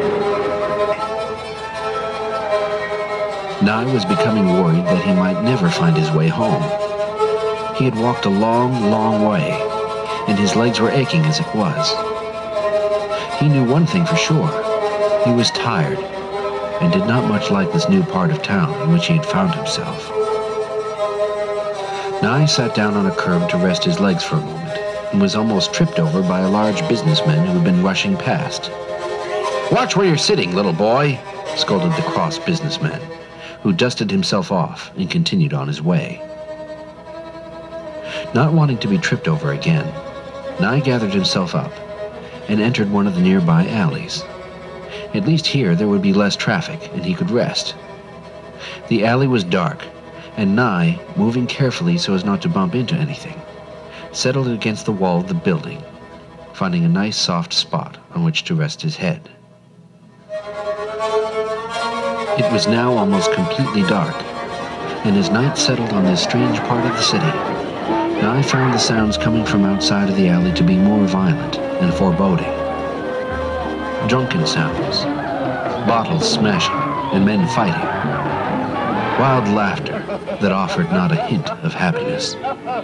Nye was becoming worried that he might never find his way home. He had walked a long, long way, and his legs were aching as it was. He knew one thing for sure. He was tired, and did not much like this new part of town in which he had found himself. Nye sat down on a curb to rest his legs for a moment, and was almost tripped over by a large businessman who had been rushing past. "Watch where you're sitting, little boy," scolded the cross businessman, who dusted himself off and continued on his way. Not wanting to be tripped over again, Nye gathered himself up and entered one of the nearby alleys. At least here there would be less traffic and he could rest. The alley was dark, and Nye, moving carefully so as not to bump into anything, settled against the wall of the building, finding a nice soft spot on which to rest his head. It was now almost completely dark, and as night settled on this strange part of the city, Nye found the sounds coming from outside of the alley to be more violent and foreboding. Drunken sounds, bottles smashing, and men fighting. Wild laughter that offered not a hint of happiness.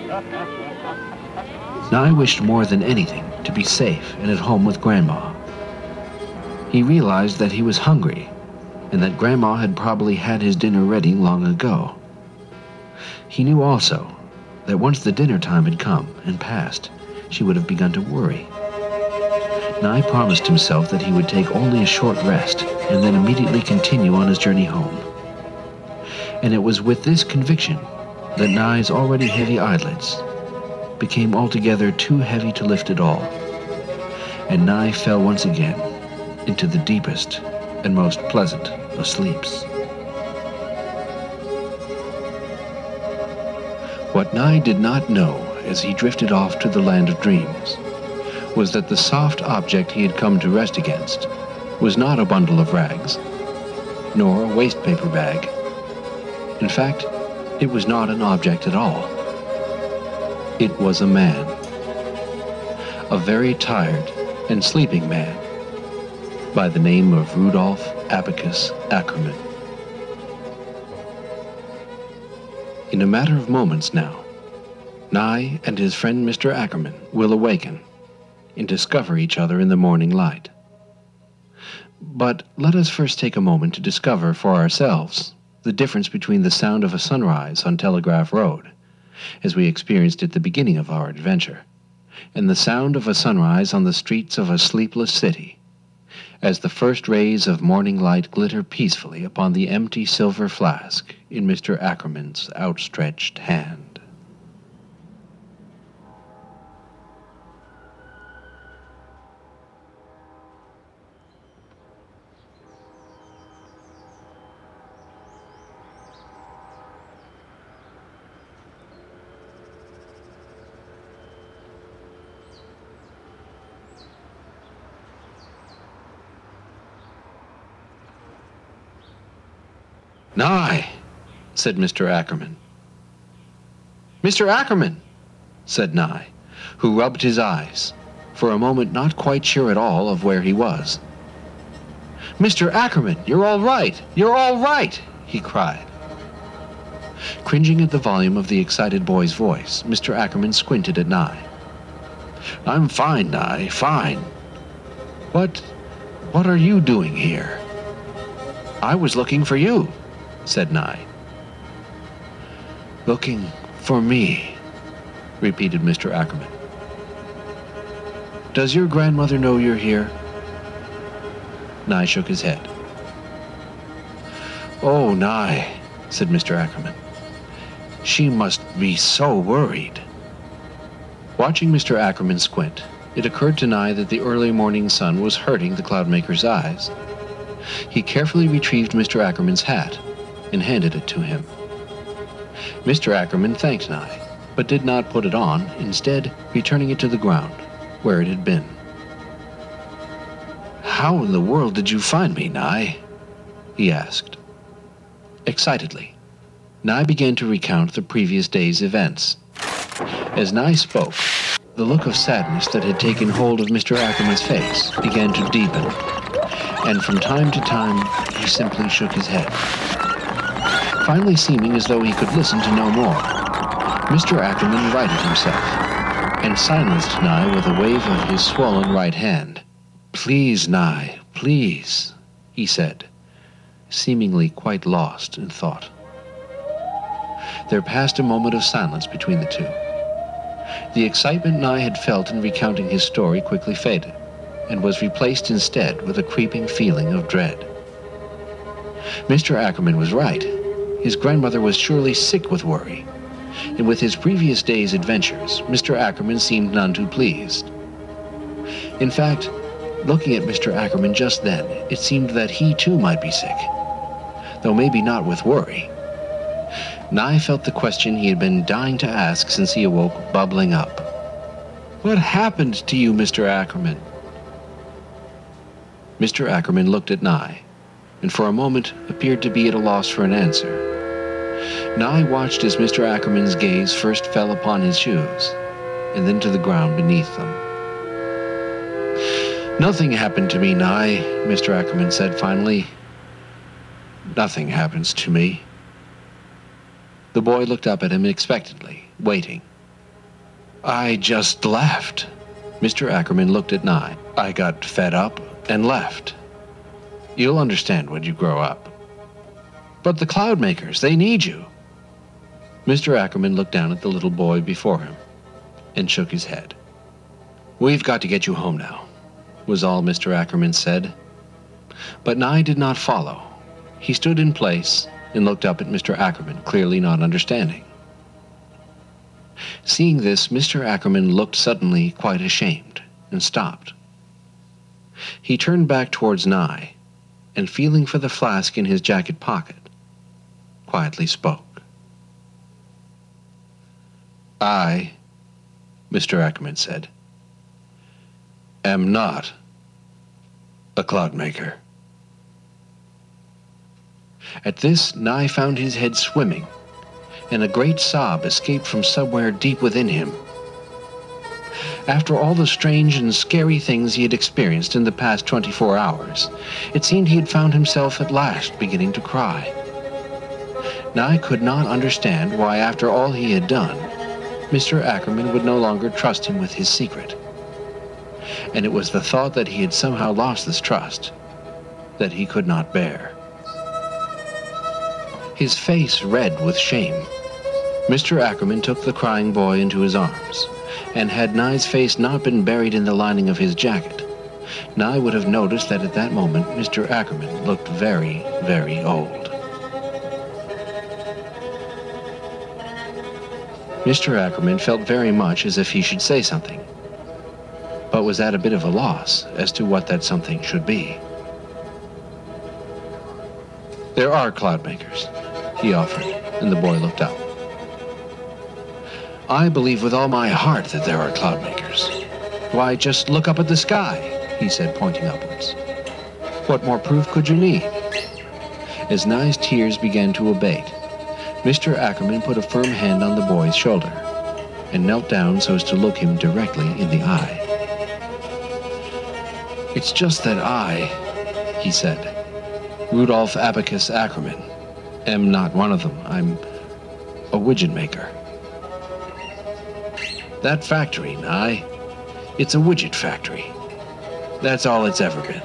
Nye wished more than anything to be safe and at home with Grandma. He realized that he was hungry, and that Grandma had probably had his dinner ready long ago. He knew also that once the dinner time had come and passed, she would have begun to worry. Nye promised himself that he would take only a short rest and then immediately continue on his journey home. And it was with this conviction that Nye's already heavy eyelids became altogether too heavy to lift at all, and Nye fell once again into the deepest and most pleasant of sleeps. What Nye did not know as he drifted off to the land of dreams was that the soft object he had come to rest against was not a bundle of rags, nor a waste paper bag. In fact, it was not an object at all. It was a man. A very tired and sleeping man by the name of Rudolph Abacus Ackerman. In a matter of moments now, Nye and his friend Mr. Ackerman will awaken and discover each other in the morning light. But let us first take a moment to discover for ourselves the difference between the sound of a sunrise on Telegraph Road, as we experienced at the beginning of our adventure, and the sound of a sunrise on the streets of a sleepless city, as the first rays of morning light glitter peacefully upon the empty silver flask in Mr. Ackerman's outstretched hand. "Nye," said Mr. Ackerman. "Mr. Ackerman," said Nye, who rubbed his eyes, for a moment not quite sure at all of where he was. "Mr. Ackerman, you're all right! You're all right!" he cried. Cringing at the volume of the excited boy's voice, Mr. Ackerman squinted at Nye. "I'm fine, Nye, fine. What are you doing here?" "I was looking for you," said Nye. "Looking for me," repeated Mr. Ackerman. "Does your grandmother know you're here?" Nye shook his head. "Oh, Nye," said Mr. Ackerman. "She must be so worried." Watching Mr. Ackerman squint, it occurred to Nye that the early morning sun was hurting the cloudmaker's eyes. He carefully retrieved Mr. Ackerman's hat and handed it to him. Mr. Ackerman thanked Nye, but did not put it on, instead returning it to the ground, where it had been. "How in the world did you find me, Nye?" he asked. Excitedly, Nye began to recount the previous day's events. As Nye spoke, the look of sadness that had taken hold of Mr. Ackerman's face began to deepen, and from time to time he simply shook his head. Finally seeming as though he could listen to no more, Mr. Ackerman righted himself, and silenced Nye with a wave of his swollen right hand. "Please, Nye, please," he said. seemingly quite lost in thought. There passed a moment of silence between the two. The excitement Nye had felt in recounting his story quickly faded, and was replaced instead with a creeping feeling of dread. Mr. Ackerman was right. His grandmother was surely sick with worry, and with his previous day's adventures, Mr. Ackerman seemed none too pleased. In fact, looking at Mr. Ackerman just then, it seemed that he too might be sick, though maybe not with worry. Nye felt the question he had been dying to ask since he awoke bubbling up. "What happened to you, Mr. Ackerman?" Mr. Ackerman looked at Nye, and for a moment appeared to be at a loss for an answer. Nye watched as Mr. Ackerman's gaze first fell upon his shoes, and then to the ground beneath them. "Nothing happened to me, Nye," Mr. Ackerman said finally. "Nothing happens to me." The boy looked up at him expectantly, waiting. "I just left." Mr. Ackerman looked at Nye. "I got fed up and left. You'll understand when you grow up." "But the Cloudmakers, they need you." Mr. Ackerman looked down at the little boy before him and shook his head. "We've got to get you home now," was all Mr. Ackerman said. But Nye did not follow. He stood in place and looked up at Mr. Ackerman, clearly not understanding. Seeing this, Mr. Ackerman looked suddenly quite ashamed and stopped. He turned back towards Nye, and feeling for the flask in his jacket pocket, quietly spoke. "I," Mr. Ackerman said, "am not a Cloudmaker." At this, Nye found his head swimming, and a great sob escaped from somewhere deep within him. After all the strange and scary things he had experienced in the past 24 hours, it seemed he had found himself at last beginning to cry. Nye could not understand why, after all he had done, Mr. Ackerman would no longer trust him with his secret. And it was the thought that he had somehow lost this trust that he could not bear. His face red with shame, Mr. Ackerman took the crying boy into his arms, and had Nye's face not been buried in the lining of his jacket, Nye would have noticed that at that moment Mr. Ackerman looked very, very old. Mr. Ackerman felt very much as if he should say something, but was at a bit of a loss as to what that something should be. "There are Cloudmakers," he offered, and the boy looked up. "I believe with all my heart that there are Cloudmakers. Why, just look up at the sky," he said, pointing upwards. "What more proof could you need?" As Nye's tears began to abate, Mr. Ackerman put a firm hand on the boy's shoulder and knelt down so as to look him directly in the eye. "It's just that I," he said, "Rudolph Abacus Ackerman, am not one of them. I'm a widget maker." "That factory, Nye, it's a widget factory. That's all it's ever been.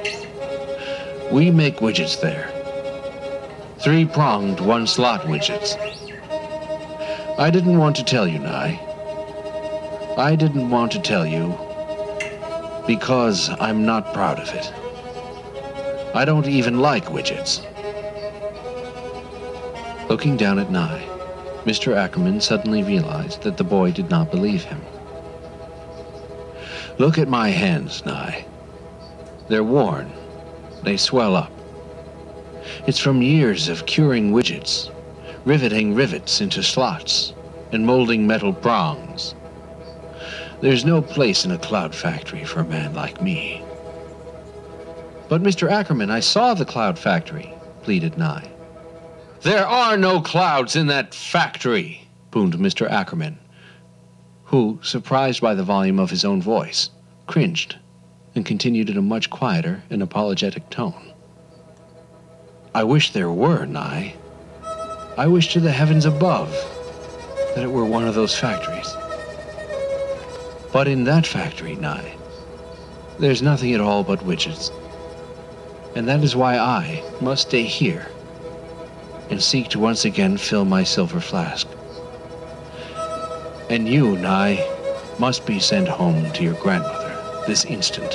We make widgets there. 3-pronged, 1-slot widgets. I didn't want to tell you, Nye. I didn't want to tell you because I'm not proud of it. I don't even like widgets." Looking down at Nye, Mr. Ackerman suddenly realized that the boy did not believe him. "Look at my hands, Nye. They're worn. They swell up. It's from years of curing widgets, riveting rivets into slots, and molding metal prongs. There's no place in a cloud factory for a man like me." "But Mr. Ackerman, I saw the cloud factory," pleaded Nye. "There are no clouds in that factory," boomed Mr. Ackerman, who, surprised by the volume of his own voice, cringed and continued in a much quieter and apologetic tone. "I wish there were, Nye. I wish to the heavens above that it were one of those factories. But in that factory, Nye, there's nothing at all but widgets. And that is why I must stay here and seek to once again fill my silver flask. And you, Nye, must be sent home to your grandmother this instant.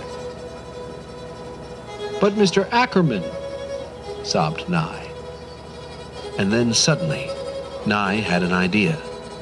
But Mr. Ackerman, sobbed Nye. And then suddenly, Nye had an idea.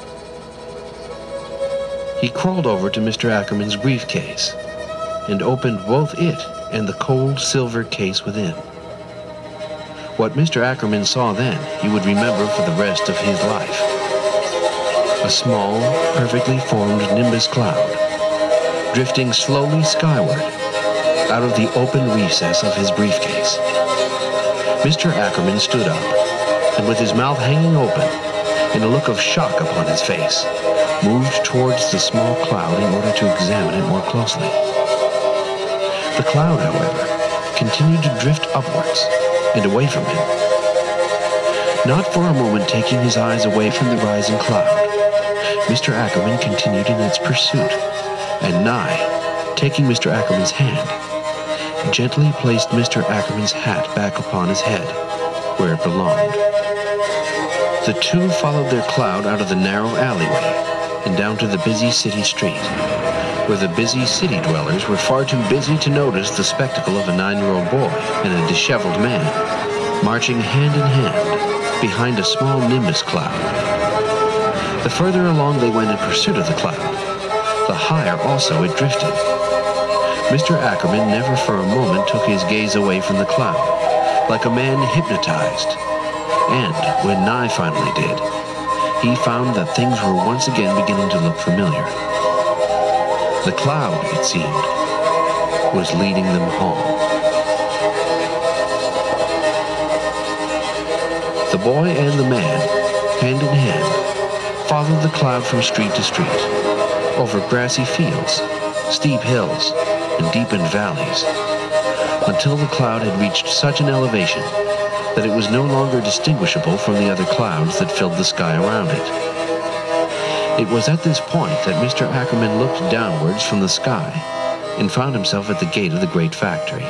He crawled over to Mr. Ackerman's briefcase and opened both it and the cold silver case within. What Mr. Ackerman saw then, he would remember for the rest of his life. A small, perfectly formed nimbus cloud, drifting slowly skyward out of the open recess of his briefcase. Mr. Ackerman stood up, and with his mouth hanging open, and a look of shock upon his face, moved towards the small cloud in order to examine it more closely. The cloud, however, continued to drift upwards and away from him, not for a moment taking his eyes away from the rising cloud. Mr. Ackerman continued in its pursuit, and Nye, taking Mr. Ackerman's hand, gently placed Mr. Ackerman's hat back upon his head, where it belonged. The two followed their cloud out of the narrow alleyway and down to the busy city street, where the busy city dwellers were far too busy to notice the spectacle of a 9-year-old boy and a disheveled man marching hand in hand behind a small nimbus cloud. The further along they went in pursuit of the cloud, the higher also it drifted. Mr. Ackerman never for a moment took his gaze away from the cloud, like a man hypnotized. And when Nye finally did, he found that things were once again beginning to look familiar. The cloud, it seemed, was leading them home. The boy and the man, hand in hand, followed the cloud from street to street, over grassy fields, steep hills, and deepened valleys, until the cloud had reached such an elevation that it was no longer distinguishable from the other clouds that filled the sky around it. It was at this point that Mr. Ackerman looked downwards from the sky and found himself at the gate of the great factory.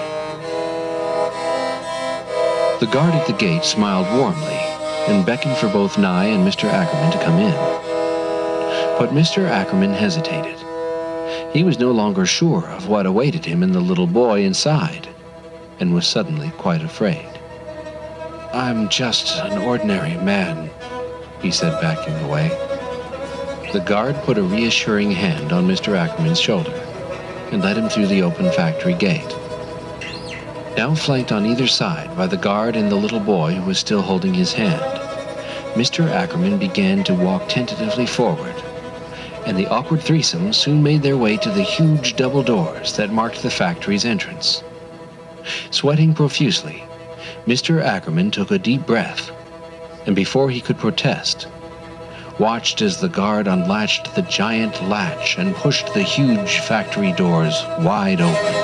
The guard at the gate smiled warmly and beckoned for both Nye and Mr. Ackerman to come in. But Mr. Ackerman hesitated. He was no longer sure of what awaited him and the little boy inside, and was suddenly quite afraid. "I'm just an ordinary man," he said, backing away. The guard put a reassuring hand on Mr. Ackerman's shoulder and led him through the open factory gate. Now flanked on either side by the guard and the little boy who was still holding his hand, Mr. Ackerman began to walk tentatively forward, and the awkward threesome soon made their way to the huge double doors that marked the factory's entrance. Sweating profusely, Mr. Ackerman took a deep breath, and before he could protest, watched as the guard unlatched the giant latch and pushed the huge factory doors wide open.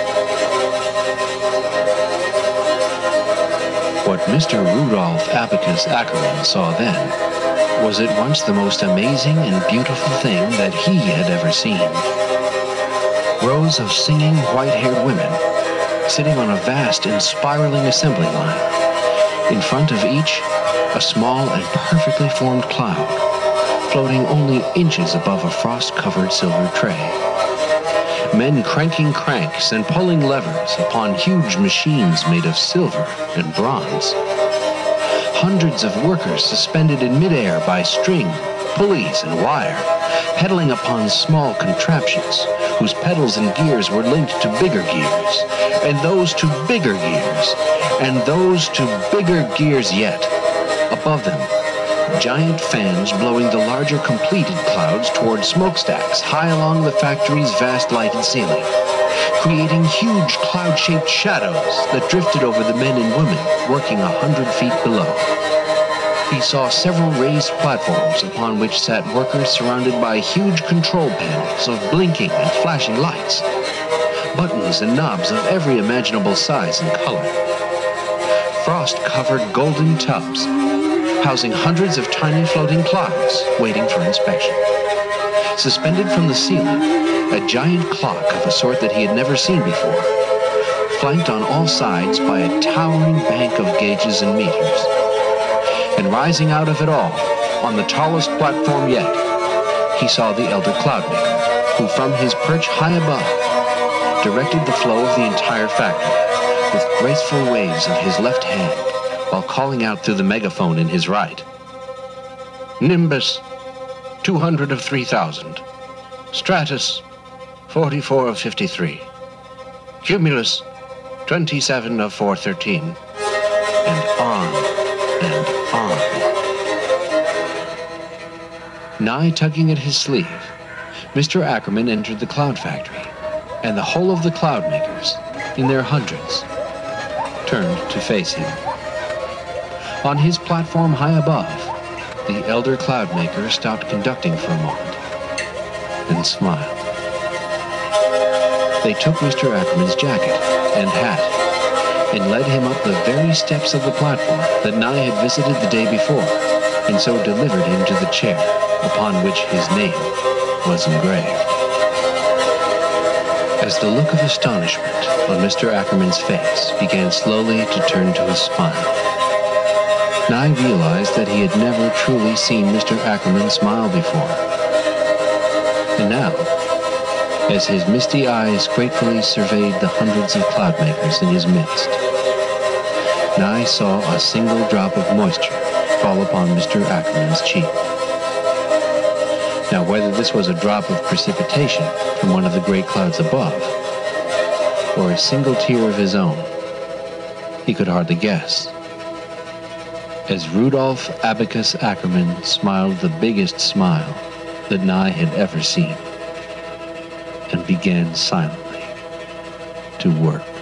What Mr. Rudolph Abacus Ackerman saw then was at once the most amazing and beautiful thing that he had ever seen. Rows of singing white-haired women sitting on a vast and spiraling assembly line. In front of each, a small and perfectly formed cloud, floating only inches above a frost-covered silver tray. Men cranking cranks and pulling levers upon huge machines made of silver and bronze. Hundreds of workers suspended in midair by string, pulleys, and wire, pedaling upon small contraptions whose pedals and gears were linked to bigger gears, and those to bigger gears, and those to bigger gears yet. Above them, giant fans blowing the larger completed clouds toward smokestacks high along the factory's vast lighted ceiling, creating huge cloud-shaped shadows that drifted over the men and women working 100 feet below. He saw several raised platforms upon which sat workers surrounded by huge control panels of blinking and flashing lights, buttons and knobs of every imaginable size and color, frost-covered golden tubs housing hundreds of tiny floating clouds waiting for inspection. Suspended from the ceiling, a giant clock of a sort that he had never seen before, flanked on all sides by a towering bank of gauges and meters. And rising out of it all, on the tallest platform yet, he saw the Elder Cloudmaker, who from his perch high above directed the flow of the entire factory with graceful waves of his left hand while calling out through the megaphone in his right. Nimbus, 200 of 3,000. Stratus, 44 of 53. Cumulus, 27 of 413. And on and on. Nigh tugging at his sleeve, Mr. Ackerman entered the Cloud Factory, and the whole of the Cloudmakers, in their hundreds, turned to face him. On his platform high above, the Elder Cloudmaker stopped conducting for a moment, and smiled. They took Mr. Ackerman's jacket and hat, and led him up the very steps of the platform that Nye had visited the day before, and so delivered him to the chair upon which his name was engraved. As the look of astonishment on Mr. Ackerman's face began slowly to turn to a smile, Nye realized that he had never truly seen Mr. Ackerman smile before. And now, as his misty eyes gratefully surveyed the hundreds of Cloudmakers in his midst, Nye saw a single drop of moisture fall upon Mr. Ackerman's cheek. Now, whether this was a drop of precipitation from one of the great clouds above, or a single tear of his own, he could hardly guess. As Rudolph Abacus Ackerman smiled the biggest smile that Nye had ever seen, and began silently to work.